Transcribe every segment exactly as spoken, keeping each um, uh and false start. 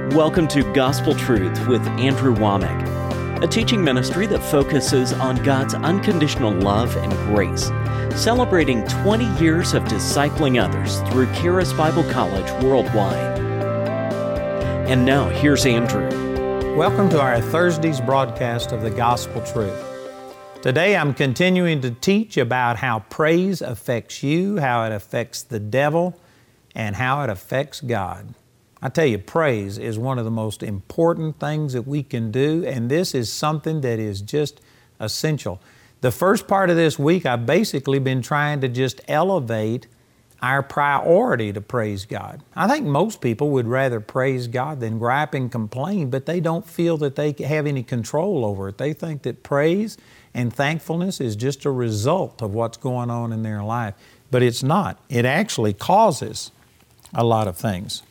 Welcome to Gospel Truth with Andrew Womack, a teaching ministry that focuses on God's unconditional love and grace, celebrating twenty years of discipling others through Charis Bible College worldwide. And now, here's Andrew. Welcome to our Thursday's broadcast of the Gospel Truth. Today I'm continuing to teach about how praise affects you, how it affects the devil, and how it affects God. I tell you, praise is one of the most important things that we can do, and this is something that is just essential. The first part of this week, I've basically been trying to just elevate our priority to praise God. I think most people would rather praise God than gripe and complain, but they don't feel that they have any control over it. They think that praise and thankfulness is just a result of what's going on in their life, but it's not. It actually causes a lot of things.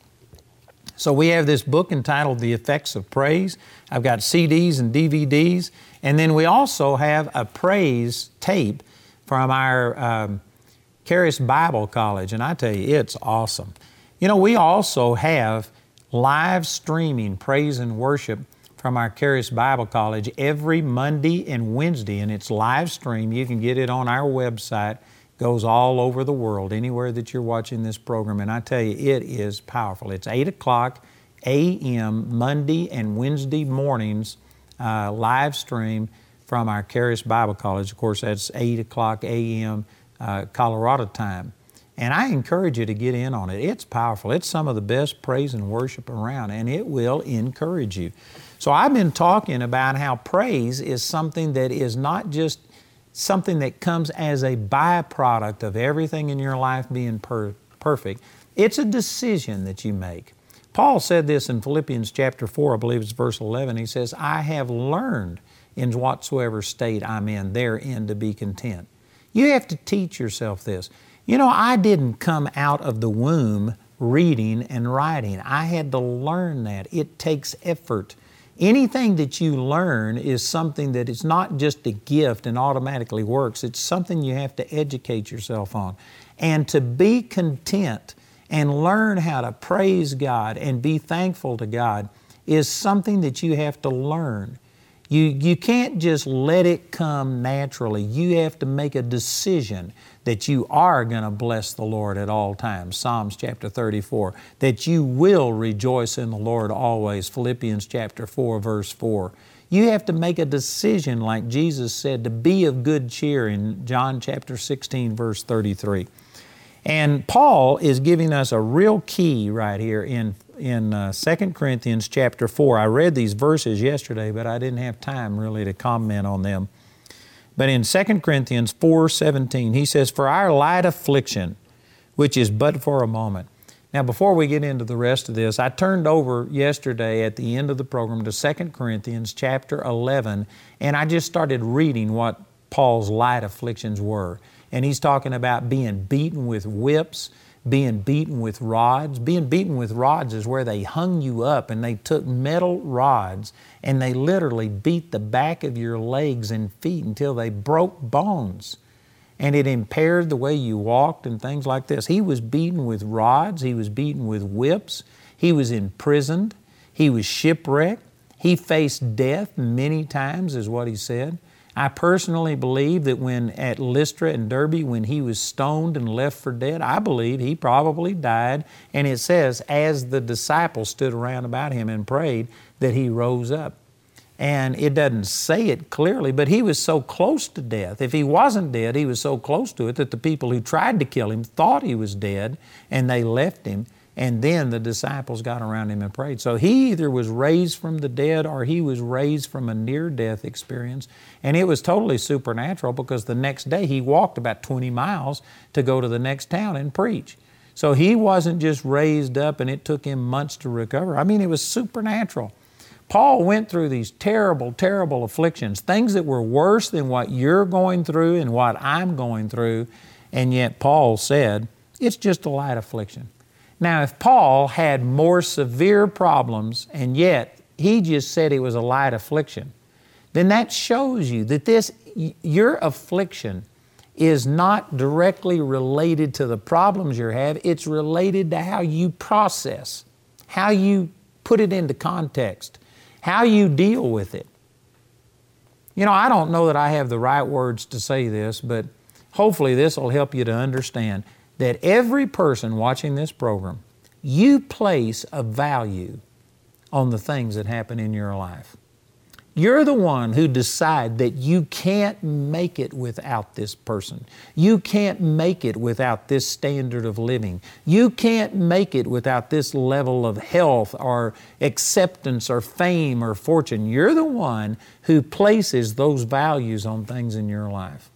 So we have this book entitled The Effects of Praise. I've got C Ds and D V Ds. And then we also have a praise tape from our um, Charis Bible College. And I tell you, it's awesome. You know, we also have live streaming praise and worship from our Charis Bible College every Monday and Wednesday. And it's live stream. You can get it on our website. Goes all over the world, anywhere that you're watching this program. And I tell you, it is powerful. It's eight o'clock a m Monday and Wednesday mornings, uh, live stream from our Charis Bible College. Of course, that's eight o'clock a m Uh, Colorado time. And I encourage you to get in on it. It's powerful. It's some of the best praise and worship around, and it will encourage you. So I've been talking about how praise is something that is not just something that comes as a byproduct of everything in your life being per- perfect. It's a decision that you make. Paul said this in Philippians chapter four, I believe it's verse eleven. He says, I have learned in whatsoever state I'm in, therein to be content. You have to teach yourself this. You know, I didn't come out of the womb reading and writing. I had to learn that. It takes effort. Anything that you learn is something that is not just a gift and automatically works. It's something you have to educate yourself on. And to be content and learn how to praise God and be thankful to God is something that you have to learn. You, you can't just let it come naturally. You have to make a decision that you are going to bless the Lord at all times. Psalms chapter thirty-four, that you will rejoice in the Lord always. Philippians chapter four, verse four. You have to make a decision, like Jesus said, to be of good cheer in John chapter sixteen, verse thirty-three. And Paul is giving us a real key right here in in uh, Second Corinthians chapter four. I read these verses yesterday, but I didn't have time really to comment on them. But in Second Corinthians four seventeen, he says, For our light affliction, which is but for a moment. Now, before we get into the rest of this, I turned over yesterday at the end of the program to Second Corinthians chapter eleven, and I just started reading what Paul's light afflictions were. And he's talking about being beaten with whips, being beaten with rods. Being beaten with rods is where they hung you up and they took metal rods and they literally beat the back of your legs and feet until they broke bones. And it impaired the way you walked and things like this. He was beaten with rods. He was beaten with whips. He was imprisoned. He was shipwrecked. He faced death many times, is what he said. I personally believe that when at Lystra and Derbe, when he was stoned and left for dead, I believe he probably died. And it says, as the disciples stood around about him and prayed, that he rose up. And it doesn't say it clearly, but he was so close to death. If he wasn't dead, he was so close to it that the people who tried to kill him thought he was dead, and they left him. And then the disciples got around him and prayed. So he either was raised from the dead or he was raised from a near-death experience. And it was totally supernatural because the next day he walked about twenty miles to go to the next town and preach. So he wasn't just raised up and it took him months to recover. I mean, it was supernatural. Paul went through these terrible, terrible afflictions, things that were worse than what you're going through and what I'm going through. And yet Paul said, it's just a light affliction. Now, if Paul had more severe problems and yet he just said it was a light affliction, then that shows you that this, your affliction is not directly related to the problems you have. It's related to how you process, how you put it into context. How you deal with it. You know, I don't know that I have the right words to say this, but hopefully this will help you to understand that every person watching this program, you place a value on the things that happen in your life. You're the one who decide that you can't make it without this person. You can't make it without this standard of living. You can't make it without this level of health or acceptance or fame or fortune. You're the one who places those values on things in your life.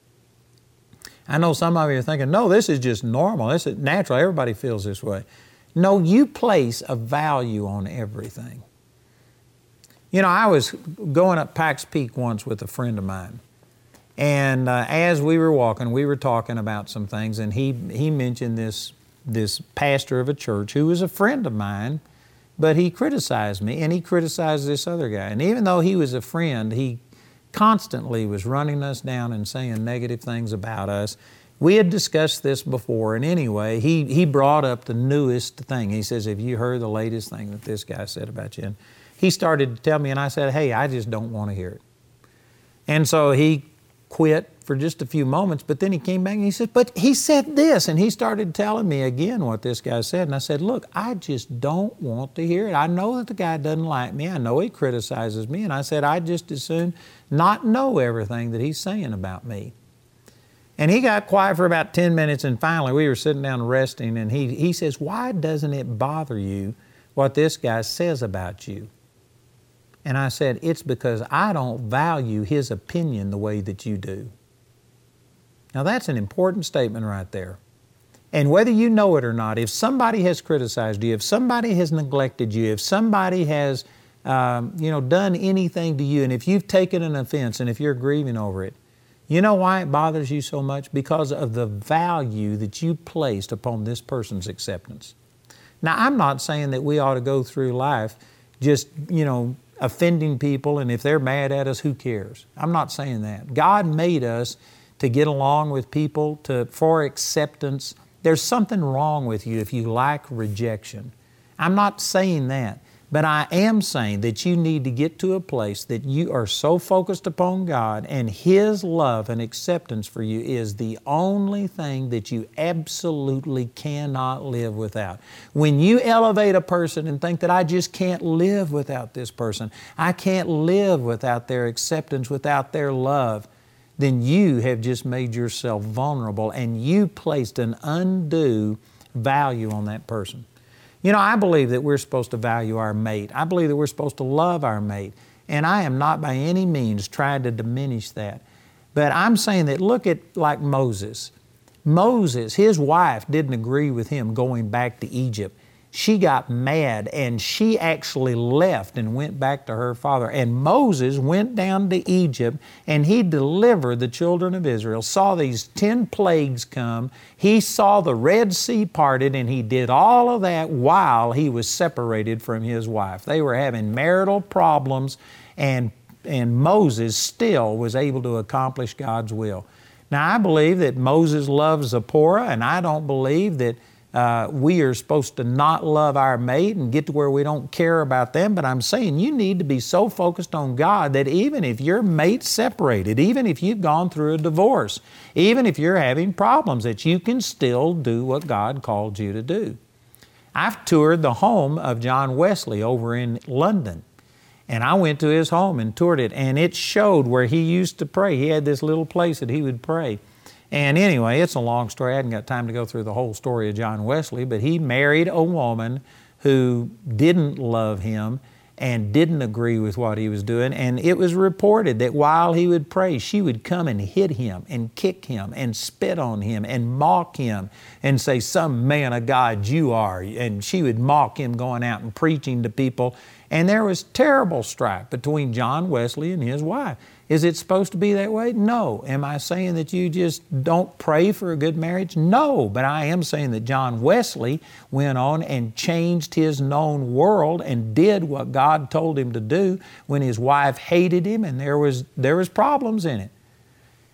I know some of you are thinking, no, this is just normal. This is natural. Everybody feels this way. No, you place a value on everything. You know, I was going up Pikes Peak once with a friend of mine. And uh, as we were walking, we were talking about some things, and he, he mentioned this, this pastor of a church who was a friend of mine, but he criticized me, and he criticized this other guy. And even though he was a friend, he constantly was running us down and saying negative things about us. We had discussed this before, and anyway, he, he brought up the newest thing. He says, have you heard the latest thing that this guy said about you? And he started to tell me, and I said, hey, I just don't want to hear it. And so he quit for just a few moments, but then he came back and he said, but he said this, and he started telling me again what this guy said. And I said, look, I just don't want to hear it. I know that the guy doesn't like me. I know he criticizes me. And I said, I'd just as soon not know everything that he's saying about me. And he got quiet for about ten minutes, and finally we were sitting down resting, and he, he says, why doesn't it bother you what this guy says about you? And I said, it's because I don't value his opinion the way that you do. Now that's an important statement right there. And whether you know it or not, if somebody has criticized you, if somebody has neglected you, if somebody has um, you know, done anything to you, and if you've taken an offense and if you're grieving over it, you know why it bothers you so much? Because of the value that you placed upon this person's acceptance. Now I'm not saying that we ought to go through life just, you know, offending people, and if they're mad at us, who cares? I'm not saying that. God made us to get along with people, to for acceptance. There's something wrong with you if you like rejection. I'm not saying that, but I am saying that you need to get to a place that you are so focused upon God, and His love and acceptance for you is the only thing that you absolutely cannot live without. When you elevate a person and think that I just can't live without this person, I can't live without their acceptance, without their love, then you have just made yourself vulnerable, and you placed an undue value on that person. You know, I believe that we're supposed to value our mate. I believe that we're supposed to love our mate. And I am not by any means trying to diminish that. But I'm saying that look at like Moses. Moses, his wife didn't agree with him going back to Egypt. She got mad and she actually left and went back to her father. And Moses went down to Egypt and he delivered the children of Israel, saw these ten plagues come. He saw the Red Sea parted, and he did all of that while he was separated from his wife. They were having marital problems, and, and Moses still was able to accomplish God's will. Now, I believe that Moses loved Zipporah, and I don't believe that Uh, we are supposed to not love our mate and get to where we don't care about them, but I'm saying you need to be so focused on God that even if your mate's separated, even if you've gone through a divorce, even if you're having problems, that you can still do what God called you to do. I've toured the home of John Wesley over in London, and I went to his home and toured it, and it showed where he used to pray. He had this little place that he would pray. And anyway, it's a long story. I hadn't got time to go through the whole story of John Wesley, but he married a woman who didn't love him and didn't agree with what he was doing. And it was reported that while he would pray, she would come and hit him and kick him and spit on him and mock him and say, "Some man of God you are." And she would mock him going out and preaching to people. And there was terrible strife between John Wesley and his wife. Is it supposed to be that way? No. Am I saying that you just don't pray for a good marriage? No. But I am saying that John Wesley went on and changed his known world and did what God told him to do when his wife hated him and there was, there was problems in it.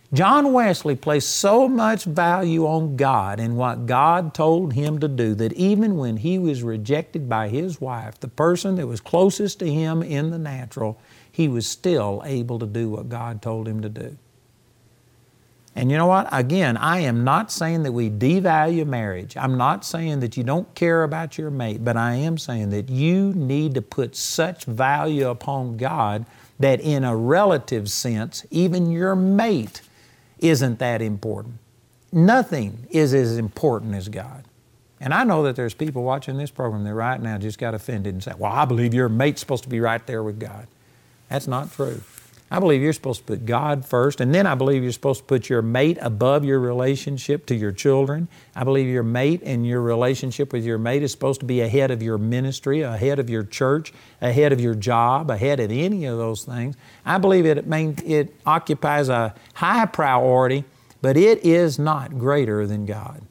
John Wesley placed so much value on God and what God told him to do that even when he was rejected by his wife, the person that was closest to him in the natural, he was still able to do what God told him to do. And you know what? Again, I am not saying that we devalue marriage. I'm not saying that you don't care about your mate, but I am saying that you need to put such value upon God that in a relative sense, even your mate isn't that important. Nothing is as important as God. And I know that there's people watching this program that right now just got offended and say, well, I believe your mate's supposed to be right there with God. That's not true. I believe you're supposed to put God first, and then I believe you're supposed to put your mate above your relationship to your children. I believe your mate and your relationship with your mate is supposed to be ahead of your ministry, ahead of your church, ahead of your job, ahead of any of those things. I believe it, main, it occupies a high priority, but it is not greater than God.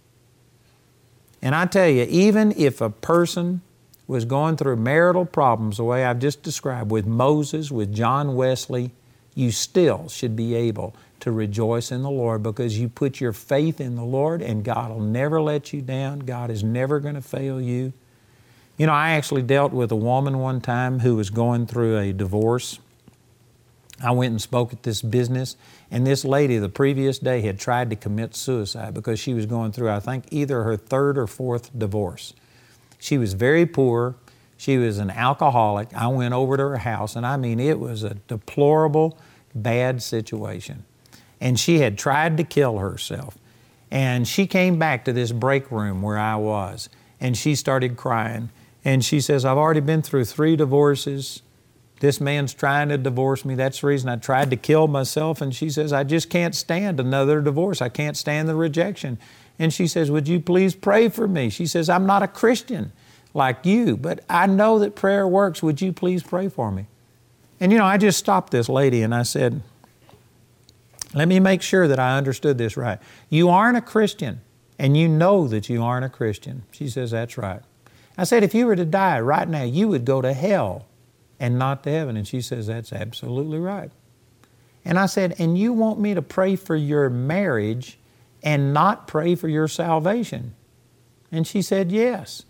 And I tell you, even if a person was going through marital problems the way I've just described with Moses, with John Wesley, you still should be able to rejoice in the Lord because you put your faith in the Lord and God will never let you down. God is never going to fail you. You know, I actually dealt with a woman one time who was going through a divorce. I went and spoke at this business, and this lady the previous day had tried to commit suicide because she was going through, I think, either her third or fourth divorce. She was very poor. She was an alcoholic. I went over to her house, and I mean, it was a deplorable, bad situation. And she had tried to kill herself. And she came back to this break room where I was, and she started crying. And she says, I've already been through three divorces. This man's trying to divorce me. That's the reason I tried to kill myself. And she says, I just can't stand another divorce. I can't stand the rejection. And she says, would you please pray for me? She says, I'm not a Christian like you, but I know that prayer works. Would you please pray for me? And you know, I just stopped this lady and I said, let me make sure that I understood this right. You aren't a Christian, and you know that you aren't a Christian. She says, that's right. I said, if you were to die right now, you would go to hell and not to heaven. And she says, that's absolutely right. And I said, and you want me to pray for your marriage and not pray for your salvation? And she said, yes.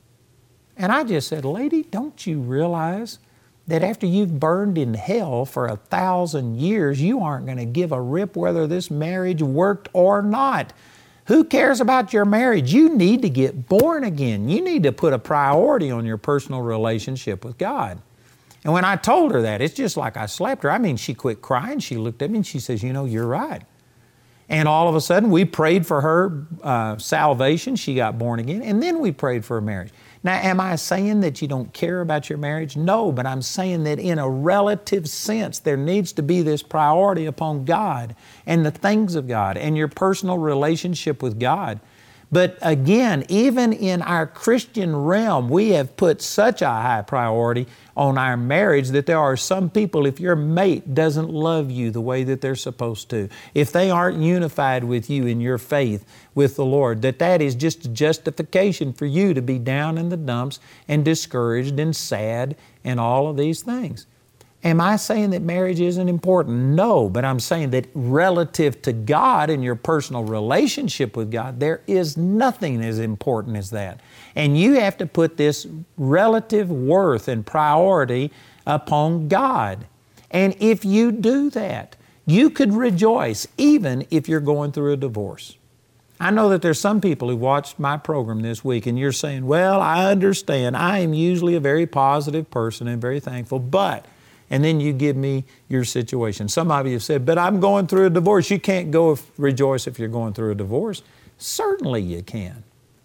And I just said, lady, don't you realize that after you've burned in hell for a thousand years, you aren't going to give a rip whether this marriage worked or not? Who cares about your marriage? You need to get born again. You need to put a priority on your personal relationship with God. And when I told her that, it's just like I slapped her. I mean, she quit crying. She looked at me and she says, you know, you're right. And all of a sudden, we prayed for her uh, salvation. She got born again. And then we prayed for her marriage. Now, am I saying that you don't care about your marriage? No, but I'm saying that in a relative sense, there needs to be this priority upon God and the things of God and your personal relationship with God. But again, even in our Christian realm, we have put such a high priority on our marriage that there are some people, if your mate doesn't love you the way that they're supposed to, if they aren't unified with you in your faith with the Lord, that that is just a justification for you to be down in the dumps and discouraged and sad and all of these things. Am I saying that marriage isn't important? No, but I'm saying that relative to God and your personal relationship with God, there is nothing as important as that. And you have to put this relative worth and priority upon God. And if you do that, you could rejoice even if you're going through a divorce. I know that there's some people who watched my program this week and you're saying, well, I understand. I am usually a very positive person and very thankful, but... And then you give me your situation. Some of you have said, but I'm going through a divorce. You can't go if, rejoice if you're going through a divorce. Certainly you can.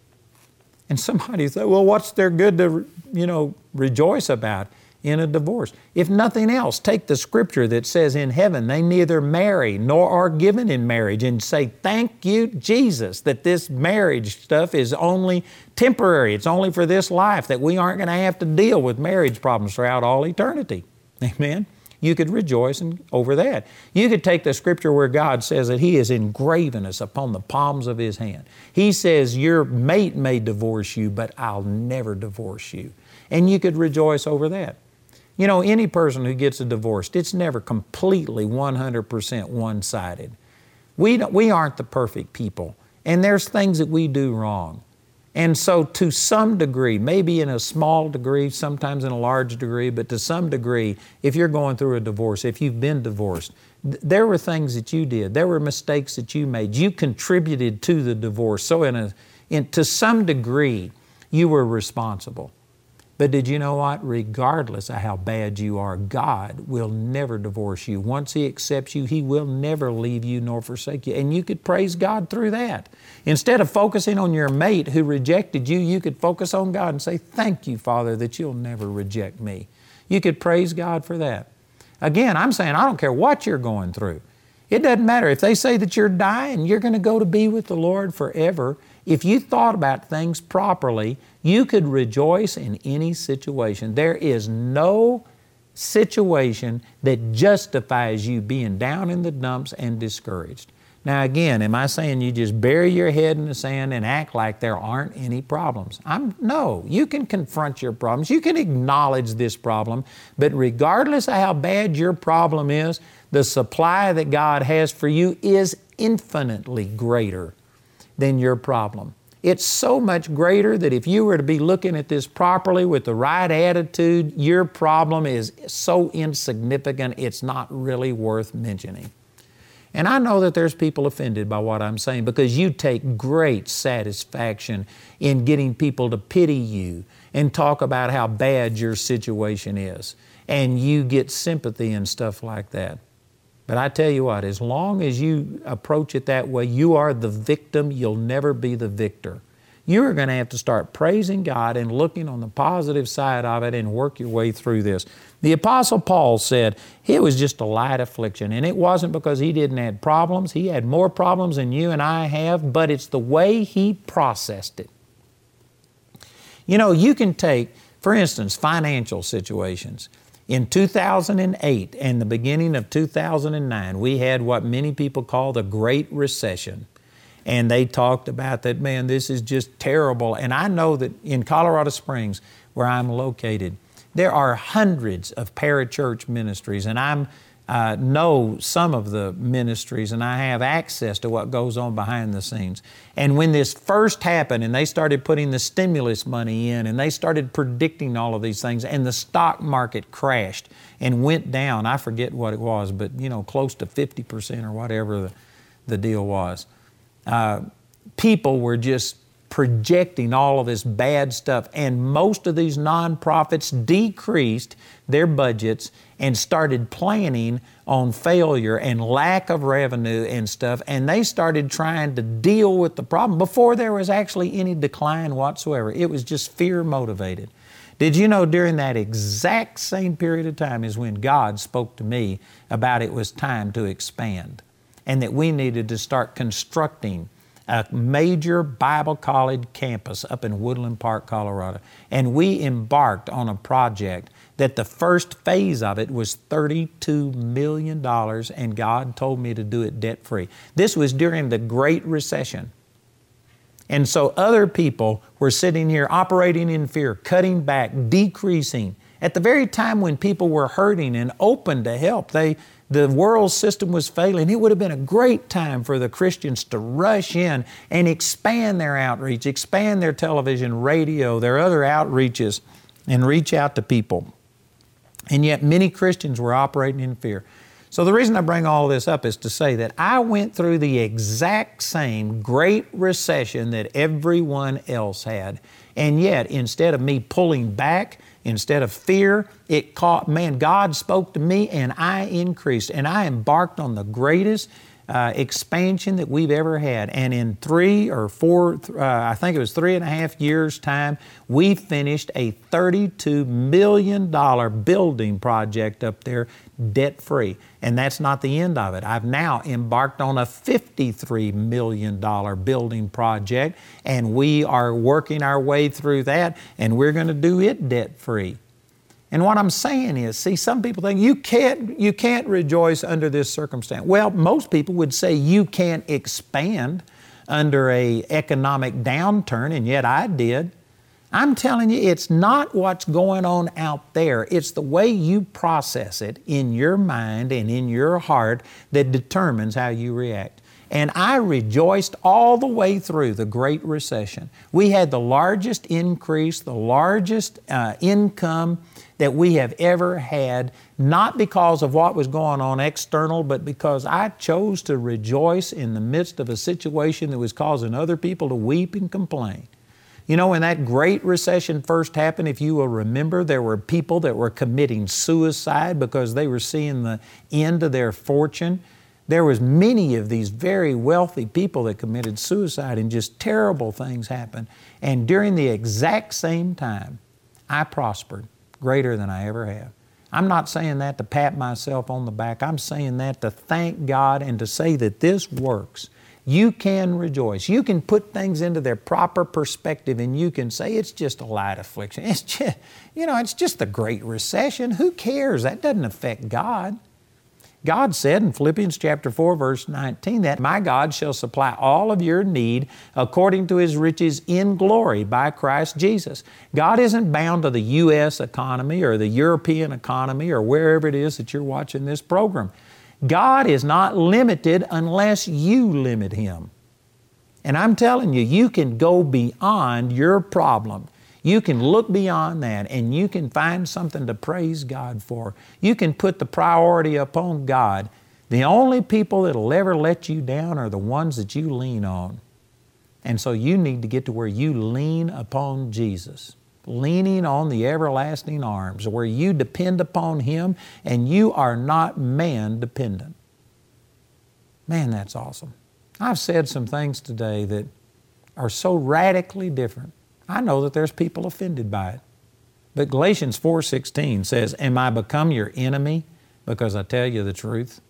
And somebody said, well, what's there good to, you know, rejoice about in a divorce? If nothing else, take the scripture that says in heaven, they neither marry nor are given in marriage, and say, thank you, Jesus, that this marriage stuff is only temporary. It's only for this life, that we aren't going to have to deal with marriage problems throughout all eternity. Amen? You could rejoice in, over that. You could take the scripture where God says that He has engraven us upon the palms of His hand. He says, your mate may divorce you, but I'll never divorce you. And you could rejoice over that. You know, any person who gets a divorce, it's never completely one hundred percent one-sided. We, don't, we aren't the perfect people, and there's things that we do wrong. And so to some degree, maybe in a small degree, sometimes in a large degree, but to some degree, if you're going through a divorce, if you've been divorced, th- there were things that you did. There were mistakes that you made. You contributed to the divorce. So in a, in, to some degree, you were responsible. But did you know what? Regardless of how bad you are, God will never divorce you. Once He accepts you, He will never leave you nor forsake you. And you could praise God through that. Instead of focusing on your mate who rejected you, you could focus on God and say, thank you, Father, that you'll never reject me. You could praise God for that. Again, I'm saying I don't care what you're going through. It doesn't matter. If they say that you're dying, you're going to go to be with the Lord forever. If you thought about things properly, you could rejoice in any situation. There is no situation that justifies you being down in the dumps and discouraged. Now again, am I saying you just bury your head in the sand and act like there aren't any problems? I'm, no, you can confront your problems. You can acknowledge this problem, but regardless of how bad your problem is, the supply that God has for you is infinitely greater than your problem. It's so much greater that if you were to be looking at this properly with the right attitude, your problem is so insignificant it's not really worth mentioning. And I know that there's people offended by what I'm saying because you take great satisfaction in getting people to pity you and talk about how bad your situation is. And you get sympathy and stuff like that. But I tell you what, as long as you approach it that way, you are the victim, you'll never be the victor. You're going to have to start praising God and looking on the positive side of it and work your way through this. The Apostle Paul said it was just a light affliction, and it wasn't because he didn't have problems. He had more problems than you and I have, but it's the way he processed it. You know, you can take, for instance, financial situations. In two thousand eight and the beginning of two thousand nine, we had what many people call the Great Recession. And they talked about that, man, this is just terrible. And I know that in Colorado Springs, where I'm located, there are hundreds of parachurch ministries, and I uh, know some of the ministries, and I have access to what goes on behind the scenes. And when this first happened, and they started putting the stimulus money in, and they started predicting all of these things, and the stock market crashed and went down, I forget what it was, but you know, close to fifty percent or whatever the, the deal was. Uh, people were just projecting all of this bad stuff, and most of these nonprofits decreased their budgets and started planning on failure and lack of revenue and stuff, and they started trying to deal with the problem before there was actually any decline whatsoever. It was just fear motivated. Did you know during that exact same period of time is when God spoke to me about it was time to expand, and that we needed to start constructing a major Bible college campus up in Woodland Park, Colorado. And we embarked on a project that the first phase of it was thirty-two million dollars, and God told me to do it debt-free. This was during the Great Recession. And so other people were sitting here operating in fear, cutting back, decreasing. At the very time when people were hurting and open to help, they the world system was failing. It would have been a great time for the Christians to rush in and expand their outreach, expand their television, radio, their other outreaches, and reach out to people. And yet many Christians were operating in fear. So the reason I bring all this up is to say that I went through the exact same Great Recession that everyone else had. And yet, instead of me pulling back, instead of fear, it caught, man, God spoke to me and I increased. And I embarked on the greatest uh, expansion that we've ever had. And in three or four, uh, I think it was three and a half years' time, we finished a thirty-two million dollars building project up there debt-free. And that's not the end of it. I've now embarked on a fifty-three million dollars building project, and we are working our way through that, and we're going to do it debt-free. And what I'm saying is, see, some people think you can't, you can't rejoice under this circumstance. Well, most people would say you can't expand under an economic downturn, and yet I did. I'm telling you, it's not what's going on out there. It's the way you process it in your mind and in your heart that determines how you react. And I rejoiced all the way through the Great Recession. We had the largest increase, the largest uh, income that we have ever had, not because of what was going on external, but because I chose to rejoice in the midst of a situation that was causing other people to weep and complain. You know, when that Great Recession first happened, if you will remember, there were people that were committing suicide because they were seeing the end of their fortune. There was many of these very wealthy people that committed suicide, and just terrible things happened. And during the exact same time, I prospered greater than I ever have. I'm not saying that to pat myself on the back. I'm saying that to thank God and to say that this works. You can rejoice. You can put things into their proper perspective, and you can say it's just a light affliction. It's just, you know, it's just the Great Recession. Who cares? That doesn't affect God. God said in Philippians chapter four, verse nineteen, that my God shall supply all of your need according to His riches in glory by Christ Jesus. God isn't bound to the U S economy or the European economy or wherever it is that you're watching this program. God is not limited unless you limit Him. And I'm telling you, you can go beyond your problem. You can look beyond that, and you can find something to praise God for. You can put the priority upon God. The only people that will ever let you down are the ones that you lean on. And so you need to get to where you lean upon Jesus, leaning on the everlasting arms, where you depend upon Him and you are not man dependent. Man, that's awesome. I've said some things today that are so radically different. I know that there's people offended by it. But Galatians four sixteen says, am I become your enemy because I tell you the truth?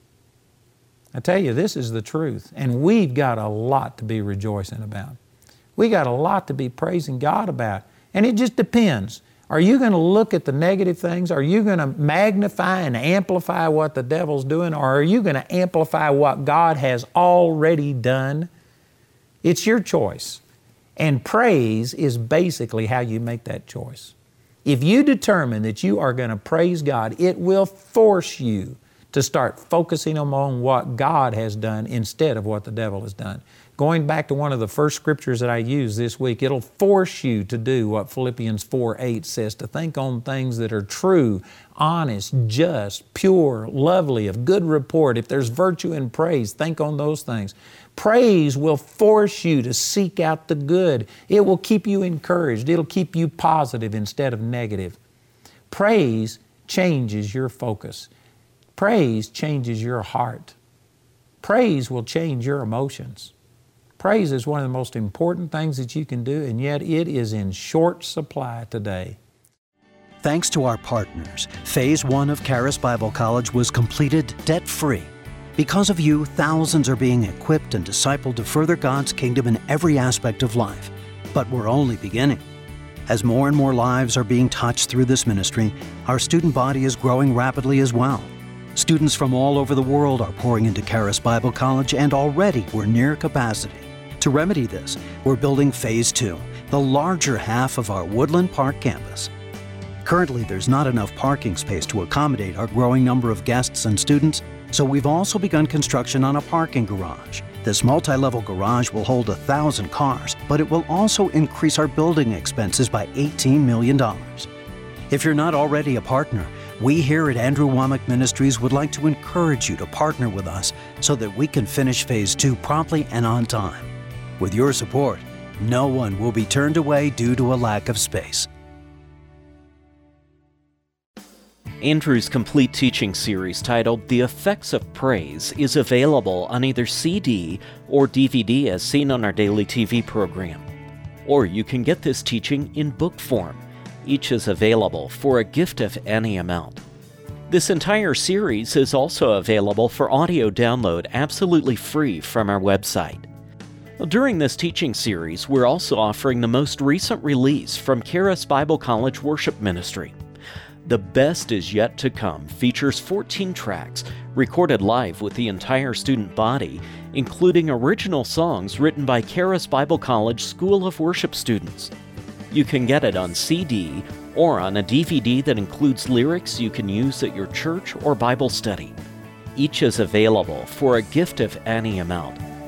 I tell you, this is the truth. And we've got a lot to be rejoicing about. We got a lot to be praising God about. And it just depends. Are you going to look at the negative things? Are you going to magnify and amplify what the devil's doing? Or are you going to amplify what God has already done? It's your choice. And praise is basically how you make that choice. If you determine that you are going to praise God, it will force you to start focusing on what God has done instead of what the devil has done. Going back to one of the first scriptures that I used this week, it'll force you to do what Philippians four eight says, to think on things that are true, honest, just, pure, lovely, of good report. If there's virtue in praise, think on those things. Praise will force you to seek out the good. It will keep you encouraged. It'll keep you positive instead of negative. Praise changes your focus. Praise changes your heart. Praise will change your emotions. Praise is one of the most important things that you can do, and yet it is in short supply today. Thanks to our partners, Phase one of Charis Bible College was completed debt-free. Because of you, thousands are being equipped and discipled to further God's kingdom in every aspect of life. But we're only beginning. As more and more lives are being touched through this ministry, our student body is growing rapidly as well. Students from all over the world are pouring into Charis Bible College, and already we're near capacity. To remedy this, we're building Phase two, the larger half of our Woodland Park campus. Currently, there's not enough parking space to accommodate our growing number of guests and students, so we've also begun construction on a parking garage. This multi-level garage will hold a thousand cars, but it will also increase our building expenses by eighteen million dollars. If you're not already a partner, we here at Andrew Wommack Ministries would like to encourage you to partner with us so that we can finish Phase two promptly and on time. With your support, no one will be turned away due to a lack of space. Andrew's complete teaching series titled The Effects of Praise is available on either C D or D V D as seen on our daily T V program. Or you can get this teaching in book form. Each is available for a gift of any amount. This entire series is also available for audio download absolutely free from our website. During this teaching series, we're also offering the most recent release from Charis Bible College Worship Ministry. The Best Is Yet to Come features fourteen tracks recorded live with the entire student body, including original songs written by Charis Bible College School of Worship students. You can get it on C D or on a D V D that includes lyrics you can use at your church or Bible study. Each is available for a gift of any amount.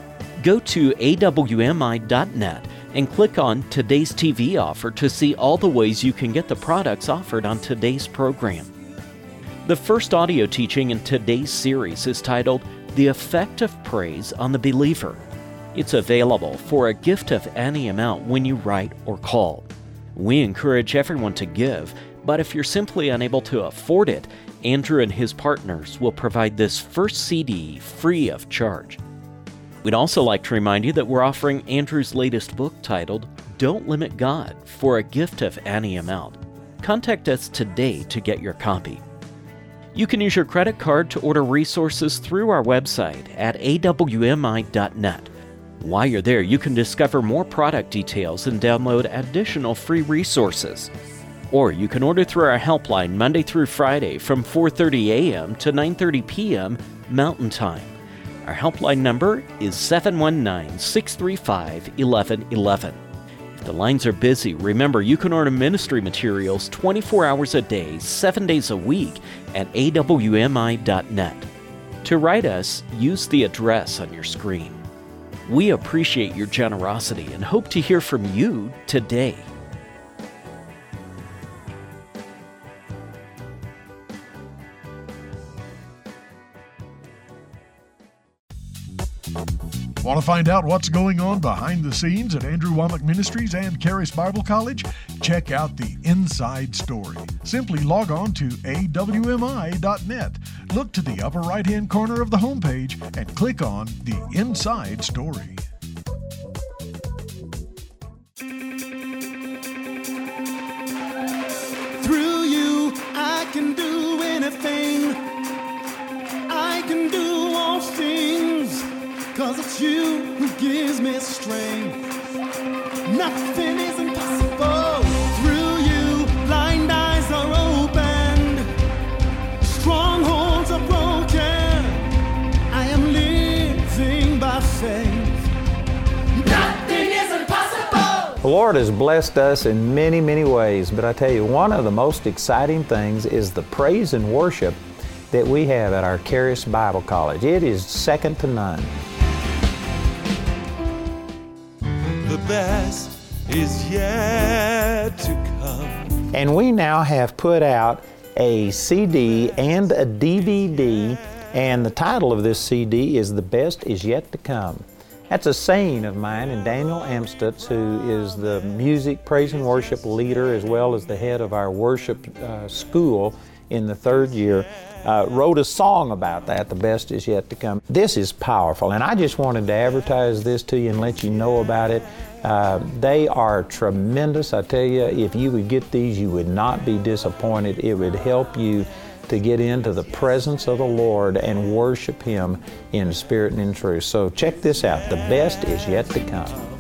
Go to A W M I dot net and click on Today's T V Offer to see all the ways you can get the products offered on today's program. The first audio teaching in today's series is titled The Effect of Praise on the Believer. It's available for a gift of any amount when you write or call. We encourage everyone to give, but if you're simply unable to afford it, Andrew and his partners will provide this first C D free of charge. We'd also like to remind you that we're offering Andrew's latest book titled Don't Limit God for a gift of any amount. Contact us today to get your copy. You can use your credit card to order resources through our website at A W M I dot net. While you're there, you can discover more product details and download additional free resources. Or you can order through our helpline Monday through Friday from four thirty a.m. to nine thirty p.m. Mountain Time. Our helpline number is seven one nine, six three five, one one one one. If the lines are busy, remember you can order ministry materials twenty-four hours a day, seven days a week at A W M I dot net. To write us, use the address on your screen. We appreciate your generosity and hope to hear from you today. Want to find out what's going on behind the scenes at Andrew Wommack Ministries and Charis Bible College? Check out the Inside Story. Simply log on to A W M I dot net. Look to the upper right-hand corner of the homepage and click on the Inside Story. Through you, I can do anything. I can do all things. 'Cause it's you who gives me strength. Nothing is impossible. Through you, blind eyes are opened. Strongholds are broken. I am living by faith. Nothing is impossible. The Lord has blessed us in many, many ways, but I tell you, one of the most exciting things is the praise and worship that we have at our Charis Bible College. It is second to none. The best is yet to come. And we now have put out a C D and a D V D, and the title of this C D is The Best Is Yet to Come. That's a saying of mine, and Daniel Amstutz, who is the music, praise and worship leader as well as the head of our worship uh, school in the third year, uh, wrote a song about that, The Best Is Yet to Come. This is powerful, and I just wanted to advertise this to you and let you know about it. Uh, they are tremendous. I tell you, if you would get these, you would not be disappointed. It would help you to get into the presence of the Lord and worship Him in spirit and in truth. So check this out, The Best Is Yet to Come.